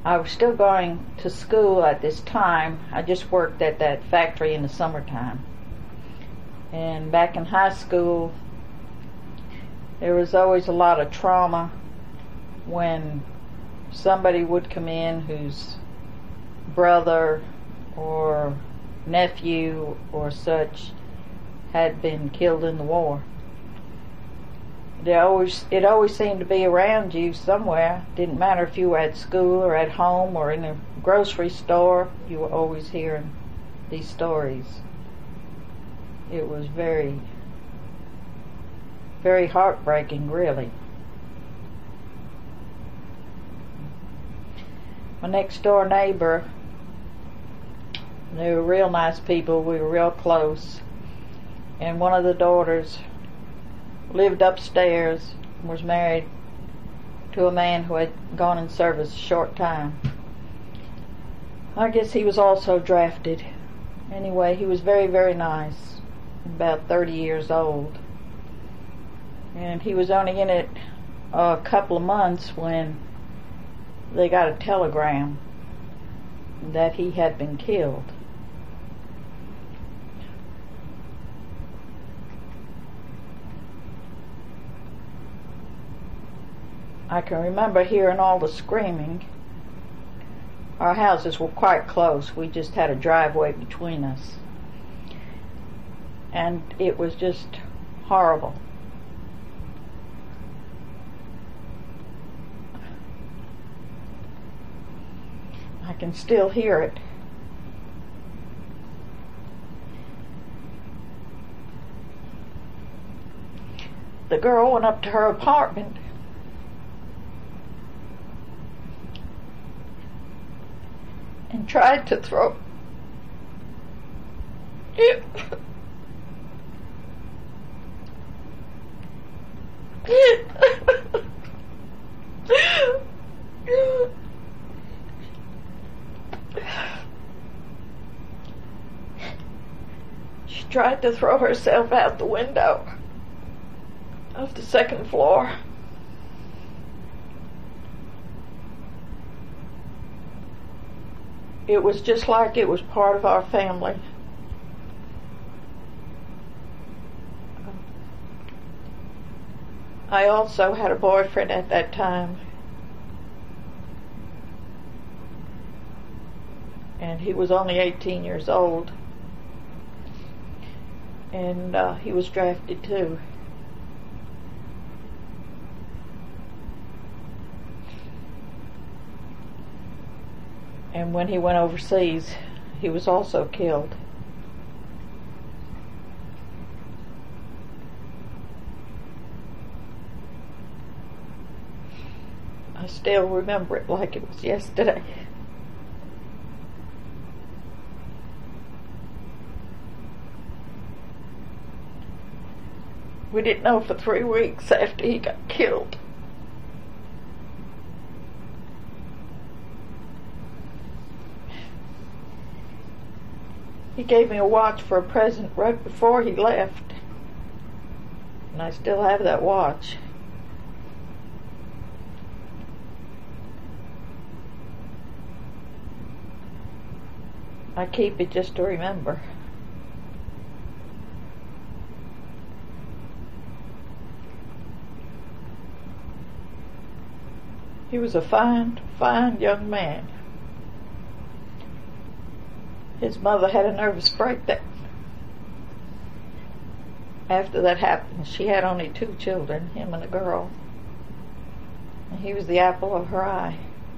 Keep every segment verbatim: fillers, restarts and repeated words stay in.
I was still going to school at this time. I just worked at that factory in the summertime. And back in high school, there was always a lot of trauma when somebody would come in whose brother or nephew or such had been killed in the war. They always, it always seemed to be around you somewhere. Didn't matter if you were at school or at home or in a grocery store, you were always hearing these stories. It was very, very heartbreaking, really. My next door neighbor, they were real nice people. We were real close. And one of the daughters lived upstairs and was married to a man who had gone in service a short time. I guess he was also drafted. Anyway, he was very, very nice, about thirty years old. And he was only in it a couple of months when they got a telegram that he had been killed. I can remember hearing all the screaming. Our houses were quite close. We just had a driveway between us. And it was just horrible. I can still hear it. The girl went up to her apartment and tried to throw it. She tried to throw herself out the window of the second floor. It was just like it was part of our family. I also had a boyfriend at that time. And he was only eighteen years old. And uh, he was drafted too. And when he went overseas, he was also killed. I still remember it like it was yesterday. We didn't know for three weeks after he got killed. He gave me a watch for a present right before he left. And I still have that watch. I keep it just to remember. He was a fine, fine young man. His mother had a nervous breakdown. After that happened, she had only two children, him and a girl. And he was the apple of her eye.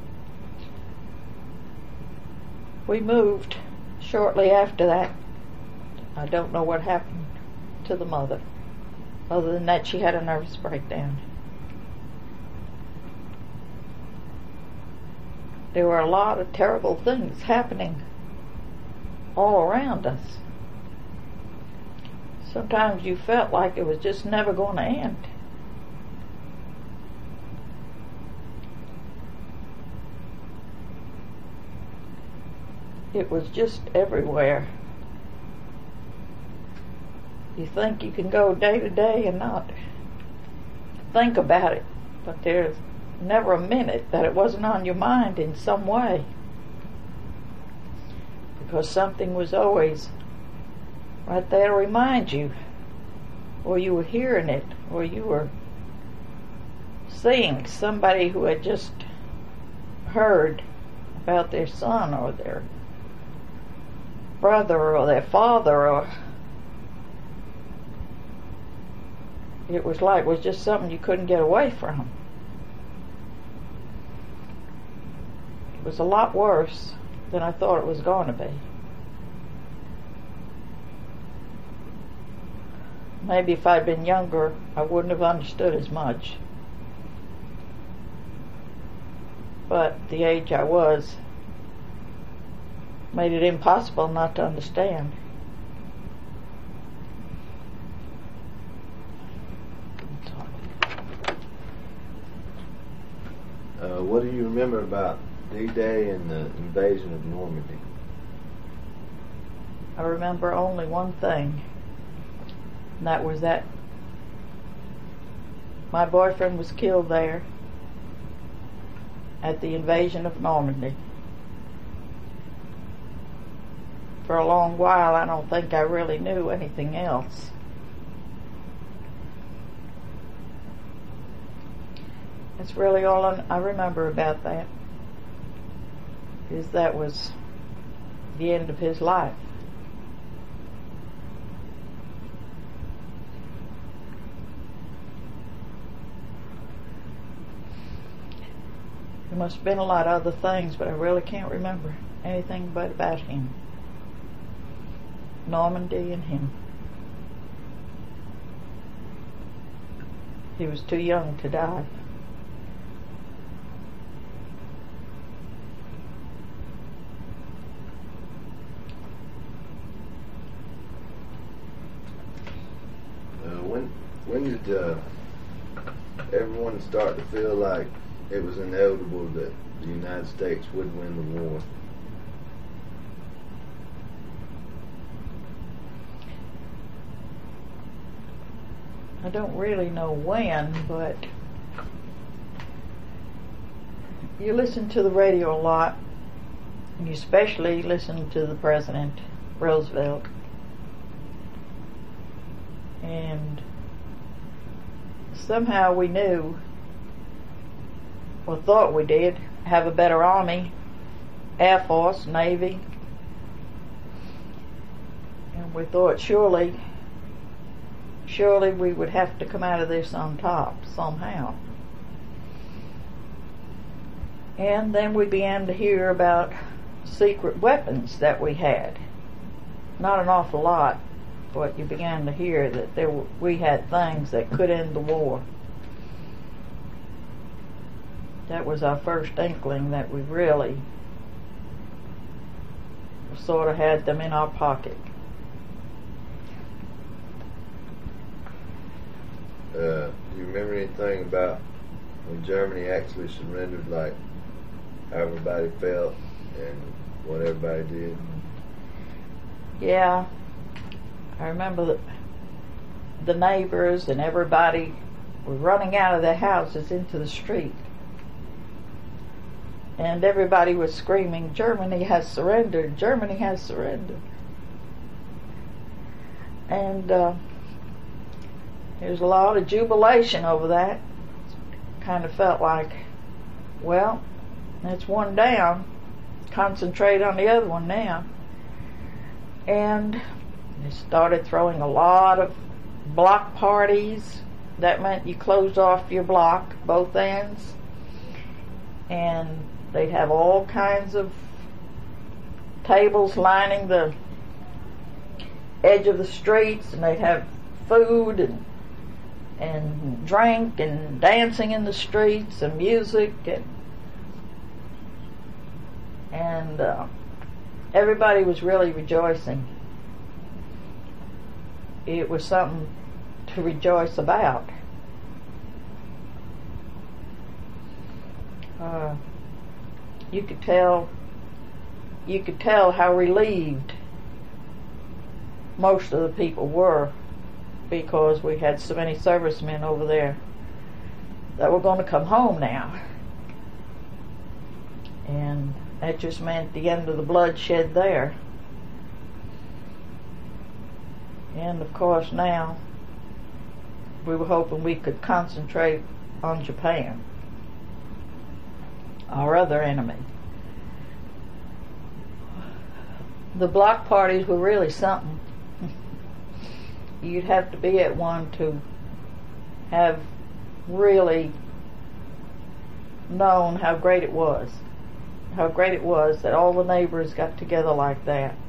We moved shortly after that. I don't know what happened to the mother, other than that she had a nervous breakdown. There were a lot of terrible things happening all around us. Sometimes you felt like it was just never going to end. It was just everywhere. You think you can go day to day and not think about it, but there's never a minute that it wasn't on your mind in some way, because something was always right there to remind you, or you were hearing it, or you were seeing somebody who had just heard about their son or their brother or their father, or it was like it was just something you couldn't get away from. It was a lot worse than I thought it was going to be. Maybe if I'd been younger, I wouldn't have understood as much. But the age I was made it impossible not to understand. Uh, what do you remember about D-Day and the invasion of Normandy? I remember only one thing, and that was that my boyfriend was killed there at the invasion of Normandy. For a long while, I don't think I really knew anything else. That's really all I remember about that, is that was the end of his life. There must have been a lot of other things, but I really can't remember anything but about him. Normandy and him. He was too young to die. When when did uh, everyone start to feel like it was inevitable that the United States would win the war? I don't really know when, but you listen to the radio a lot, and you especially listen to the President, Roosevelt. And somehow we knew, or thought we did, have a better Army, Air Force, Navy. And we thought surely, surely we would have to come out of this on top somehow. And then we began to hear about secret weapons that we had. Not an awful lot, but you began to hear that there were, we had things that could end the war. That was our first inkling that we really sort of had them in our pocket. Uh, do you remember anything about when Germany actually surrendered, like how everybody felt and what everybody did? Yeah. I remember that the neighbors and everybody were running out of their houses into the street. And everybody was screaming, "Germany has surrendered, Germany has surrendered." And uh, there was a lot of jubilation over that. Kind of felt like, well, that's one down. Concentrate on the other one now. And they started throwing a lot of block parties. That meant you closed off your block, both ends. And they'd have all kinds of tables lining the edge of the streets, and they'd have food and and drink and dancing in the streets and music, and and uh, everybody was really rejoicing. It was something to rejoice about. Uh, you could tell, you could tell how relieved most of the people were, because we had so many servicemen over there that were going to come home now. And that just meant the end of the bloodshed there. And of course now we were hoping we could concentrate on Japan, our other enemy. The block parties were really something. You'd have to be at one to have really known how great it was. How great it was that all the neighbors got together like that.